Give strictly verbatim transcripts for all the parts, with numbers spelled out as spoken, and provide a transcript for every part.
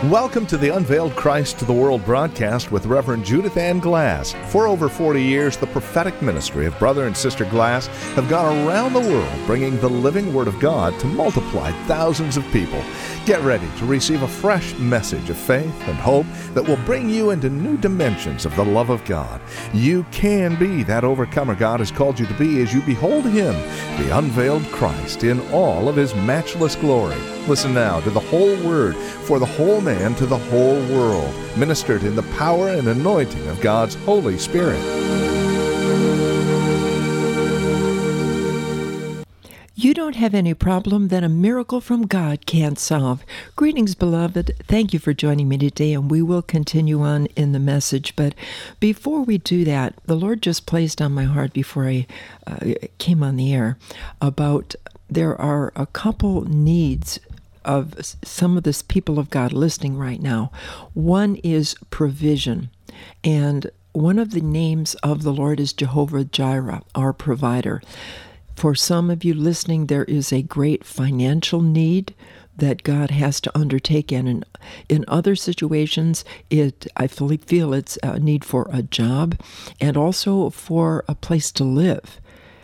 Welcome to the Unveiled Christ to the World broadcast with Reverend Judith Ann Glass. For over forty years, the prophetic ministry of Brother and Sister Glass have gone around the world bringing the living Word of God to multiply thousands of people. Get ready to receive a fresh message of faith and hope that will bring you into new dimensions of the love of God. You can be that overcomer God has called you to be as you behold Him, the unveiled Christ, in all of His matchless glory. Listen now to the whole Word for the whole man to the whole world, ministered in the power and anointing of God's Holy Spirit. You don't have any problem that a miracle from God can't solve. Greetings, beloved. Thank you for joining me today, and we will continue on in the message. But before we do that, the Lord just placed on my heart before I uh, came on the air about there are a couple needs of some of this people of God listening right now. One is provision, and one of the names of the Lord is Jehovah Jireh, our provider. For some of you listening, there is a great financial need that God has to undertake, and in, in other situations, it I fully feel it's a need for a job and also for a place to live.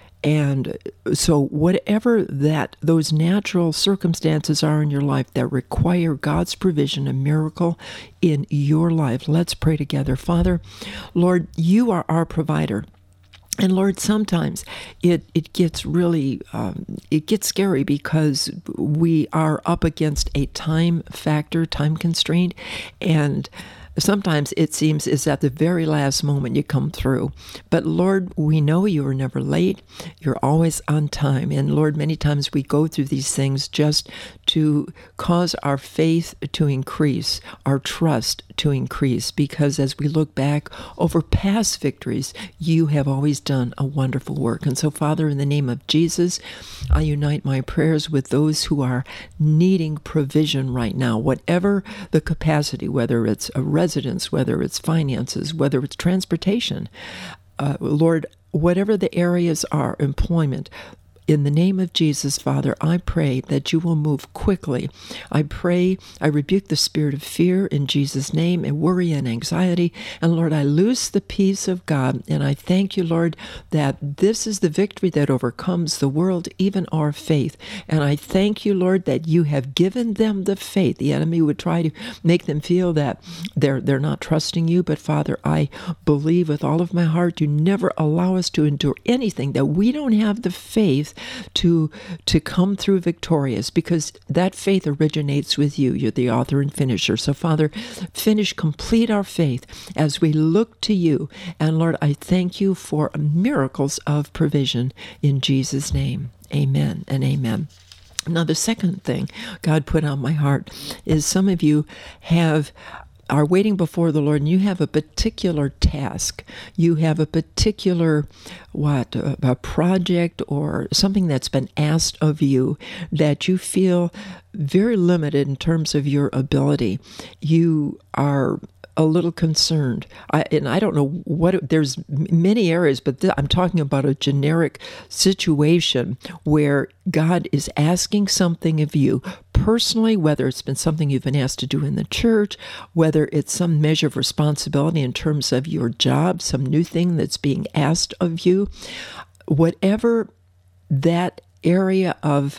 And so whatever that those natural circumstances are in your life that require God's provision, a miracle in your life, let's pray together. Father, Lord, you are our provider. And Lord, sometimes it, it gets really, um, it gets scary because we are up against a time factor, time constraint, and sometimes it seems it's at the very last moment you come through. But Lord, we know you are never late. You're always on time. And Lord, many times we go through these things just to cause our faith to increase, our trust to increase, because as we look back over past victories, you have always done a wonderful work. And so, Father, in the name of Jesus, I unite my prayers with those who are needing provision right now, whatever the capacity, whether it's a residence, whether it's finances, whether it's transportation. Uh, Lord, whatever the areas are, employment, in the name of Jesus, Father, I pray that you will move quickly. I pray, I rebuke the spirit of fear in Jesus' name, and worry and anxiety. And Lord, I loose the peace of God. And I thank you, Lord, that this is the victory that overcomes the world, even our faith. And I thank you, Lord, that you have given them the faith. The enemy would try to make them feel that they're, they're not trusting you. But Father, I believe with all of my heart, you never allow us to endure anything that we don't have the faith to to come through victorious, because that faith originates with you. You're the author and finisher. So Father, finish, complete our faith as we look to you. And Lord, I thank you for miracles of provision in Jesus' name. Amen and amen. Now, the second thing God put on my heart is some of you have are waiting before the Lord, and you have a particular task. You have a particular, what, a, a project or something that's been asked of you that you feel very limited in terms of your ability. You are a little concerned. I, and I don't know what, there's many areas, but th- I'm talking about a generic situation where God is asking something of you personally, whether it's been something you've been asked to do in the church, whether it's some measure of responsibility in terms of your job, some new thing that's being asked of you, whatever that area of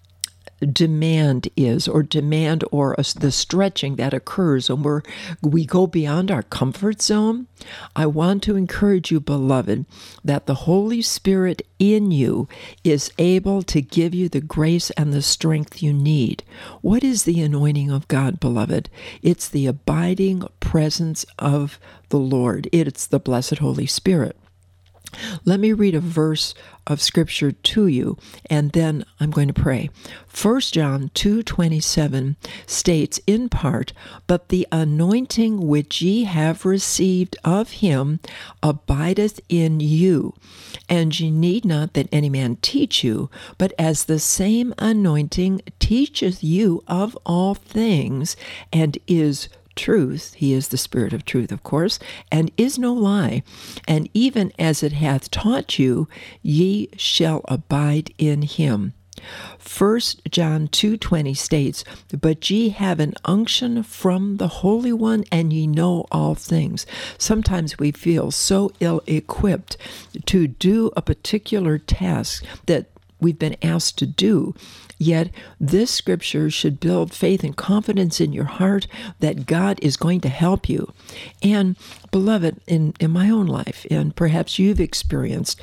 demand is, or demand or a, the stretching that occurs when we're, we go beyond our comfort zone, I want to encourage you, beloved, that the Holy Spirit in you is able to give you the grace and the strength you need. What is the anointing of God, beloved? It's the abiding presence of the Lord. It's the blessed Holy Spirit. Let me read a verse of Scripture to you, and then I'm going to pray. First John two twenty-seven states in part, "But the anointing which ye have received of him abideth in you, and ye need not that any man teach you, but as the same anointing teacheth you of all things, and is truth," he is the Spirit of truth, of course, "and is no lie. And even as it hath taught you, ye shall abide in him." First John two twenty states, "But ye have an unction from the Holy One, and ye know all things." Sometimes we feel so ill-equipped to do a particular task that we've been asked to do. Yet this scripture should build faith and confidence in your heart that God is going to help you. And beloved, in, in my own life, and perhaps you've experienced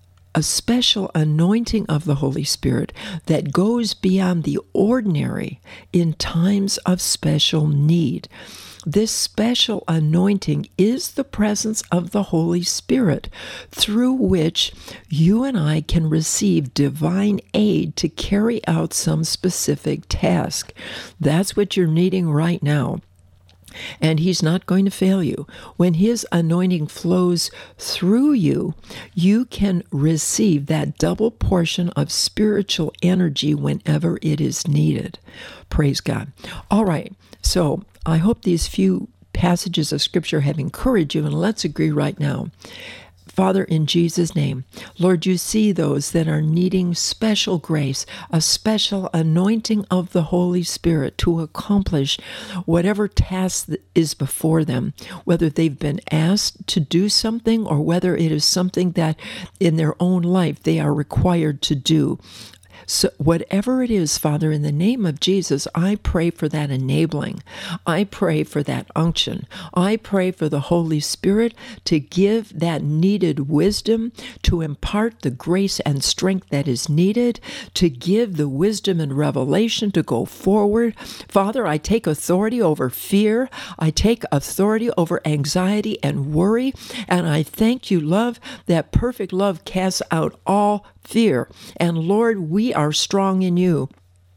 a special anointing of the Holy Spirit that goes beyond the ordinary in times of special need. This special anointing is the presence of the Holy Spirit, through which you and I can receive divine aid to carry out some specific task. That's what you're needing right now. And he's not going to fail you. When his anointing flows through you, you can receive that double portion of spiritual energy whenever it is needed. Praise God. All right, so I hope these few passages of Scripture have encouraged you, and let's agree right now. Father, in Jesus' name, Lord, you see those that are needing special grace, a special anointing of the Holy Spirit to accomplish whatever task that is before them, whether they've been asked to do something or whether it is something that in their own life they are required to do. So whatever it is, Father, in the name of Jesus, I pray for that enabling. I pray for that unction. I pray for the Holy Spirit to give that needed wisdom, to impart the grace and strength that is needed, to give the wisdom and revelation to go forward. Father, I take authority over fear. I take authority over anxiety and worry. And I thank you, love, that perfect love casts out all fear. And Lord, we are strong in you.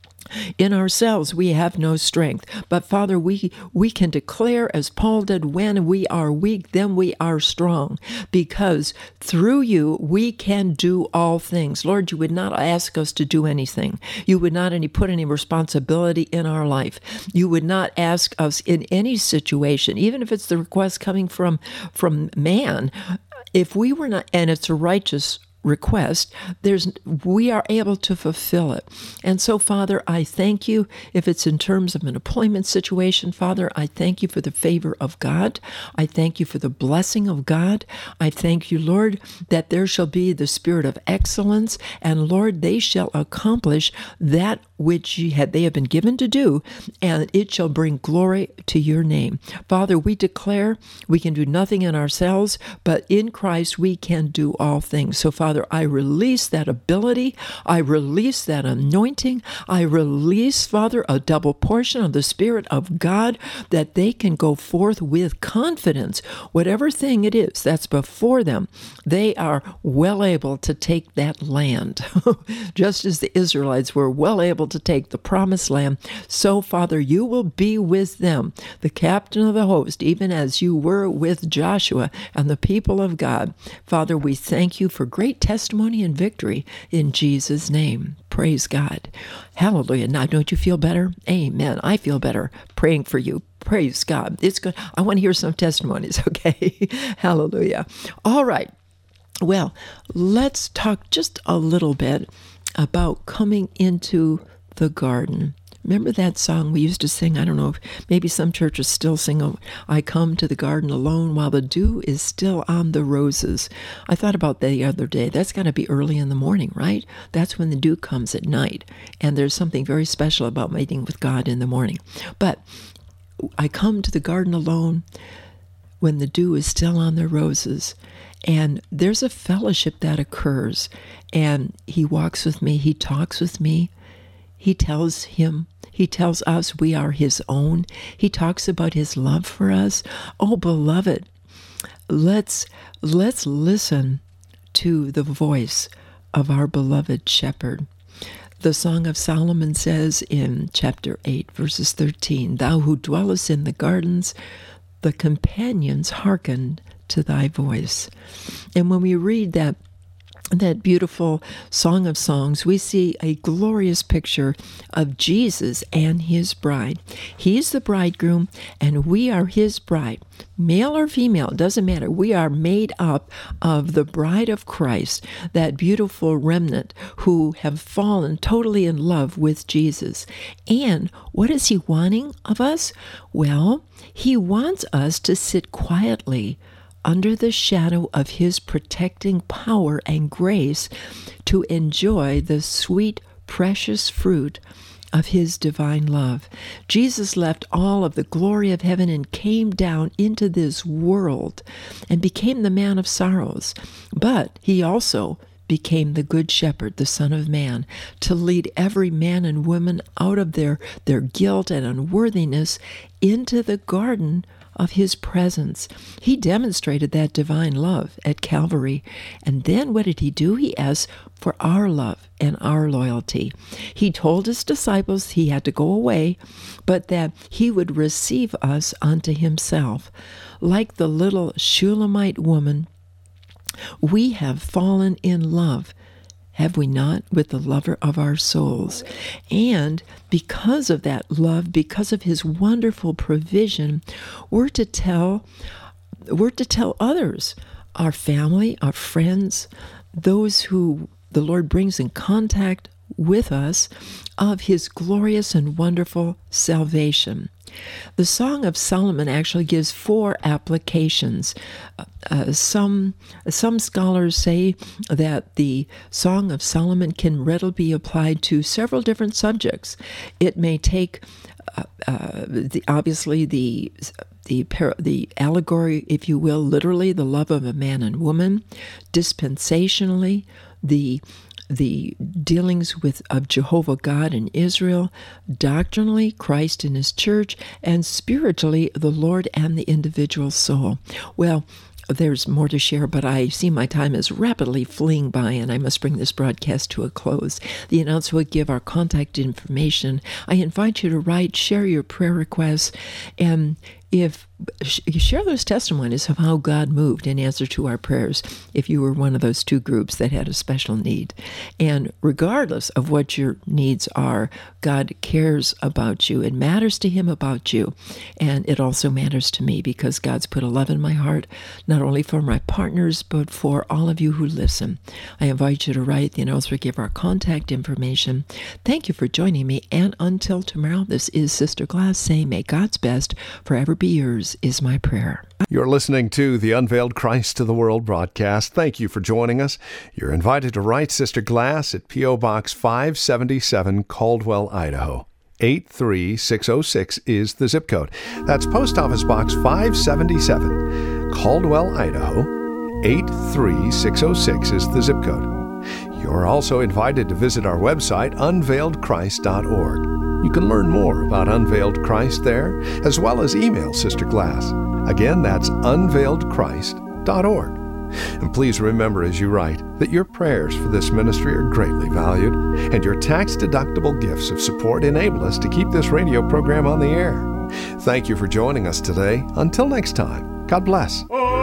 In ourselves, we have no strength. But Father, we, we can declare, as Paul did, when we are weak, then we are strong. Because through you, we can do all things. Lord, you would not ask us to do anything. You would not any put any responsibility in our life. You would not ask us in any situation, even if it's the request coming from, from man, if we were not, and it's a righteous request, there's we are able to fulfill it. And so, Father, I thank you. If it's in terms of an employment situation, Father, I thank you for the favor of God. I thank you for the blessing of God. I thank you, Lord, that there shall be the spirit of excellence, and Lord, they shall accomplish that which you had, they have been given to do, and it shall bring glory to your name. Father, we declare we can do nothing in ourselves, but in Christ we can do all things. So, Father, I release that ability. I release that anointing. I release, Father, a double portion of the Spirit of God, that they can go forth with confidence. Whatever thing it is that's before them, they are well able to take that land. Just as the Israelites were well able to take the promised land, so, Father, you will be with them, the captain of the host, even as you were with Joshua and the people of God. Father, we thank you for great testimony and victory in Jesus' name. Praise God. Hallelujah. Now, don't you feel better? Amen. I feel better praying for you. Praise God. It's good. I want to hear some testimonies, okay? Hallelujah. All right. Well, let's talk just a little bit about coming into the garden. Remember that song we used to sing? I don't know if maybe some churches still sing, oh, I come to the garden alone while the dew is still on the roses. I thought about that the other day. That's got to be early in the morning, right? That's when the dew comes at night. And there's something very special about meeting with God in the morning. But I come to the garden alone when the dew is still on the roses. And there's a fellowship that occurs. And he walks with me. He talks with me. He tells him, he tells us we are his own. He talks about his love for us. Oh, beloved, let's let's listen to the voice of our beloved shepherd. The Song of Solomon says in chapter eight, verses thirteen, "Thou who dwellest in the gardens, the companions hearken to thy voice." And when we read that that beautiful Song of Songs, we see a glorious picture of Jesus and his bride. He's the bridegroom, and we are his bride. Male or female, doesn't matter. We are made up of the bride of Christ, that beautiful remnant who have fallen totally in love with Jesus. And what is he wanting of us? Well, he wants us to sit quietly under the shadow of his protecting power and grace to enjoy the sweet, precious fruit of his divine love. Jesus left all of the glory of heaven and came down into this world and became the man of sorrows. But he also became the good shepherd, the Son of Man, to lead every man and woman out of their, their guilt and unworthiness into the garden of his presence. He demonstrated that divine love at Calvary. And then what did he do? He asked for our love and our loyalty. He told his disciples he had to go away, but that he would receive us unto himself. Like the little Shulamite woman, we have fallen in love, have we not, with the lover of our souls? And because of that love, because of his wonderful provision, we're to tell, we're to tell others, our family, our friends, those who the Lord brings in contact with us, of his glorious and wonderful salvation. The Song of Solomon actually gives four applications. Uh, some some scholars say that the Song of Solomon can readily be applied to several different subjects. It may take, uh, uh, the, obviously, the the the allegory, if you will, literally the love of a man and woman, dispensationally, the the dealings with of Jehovah God and Israel, doctrinally Christ and his church, and spiritually the Lord and the individual soul. Well, there's more to share, but I see my time is rapidly fleeing by, and I must bring this broadcast to a close. The announcer will give our contact information. I invite you to write, share your prayer requests, and if share those testimonies of how God moved in answer to our prayers if you were one of those two groups that had a special need. And regardless of what your needs are, God cares about you. It matters to him about you. And it also matters to me because God's put a love in my heart, not only for my partners, but for all of you who listen. I invite you to write. The announcer will give our contact information. Thank you for joining me. And until tomorrow, this is Sister Glass saying, may God's best forever be yours is my prayer. You're listening to the Unveiled Christ to the World broadcast. Thank you for joining us. You're invited to write Sister Glass at P O. Box five seventy-seven, Caldwell, Idaho. eight three six oh six is the zip code. That's Post Office Box five seventy-seven, Caldwell, Idaho. eight three six oh six is the zip code. You're also invited to visit our website, unveiled christ dot org. You can learn more about Unveiled Christ there, as well as email Sister Glass. Again, that's unveiled christ dot org. And please remember as you write that your prayers for this ministry are greatly valued, and your tax-deductible gifts of support enable us to keep this radio program on the air. Thank you for joining us today. Until next time, God bless.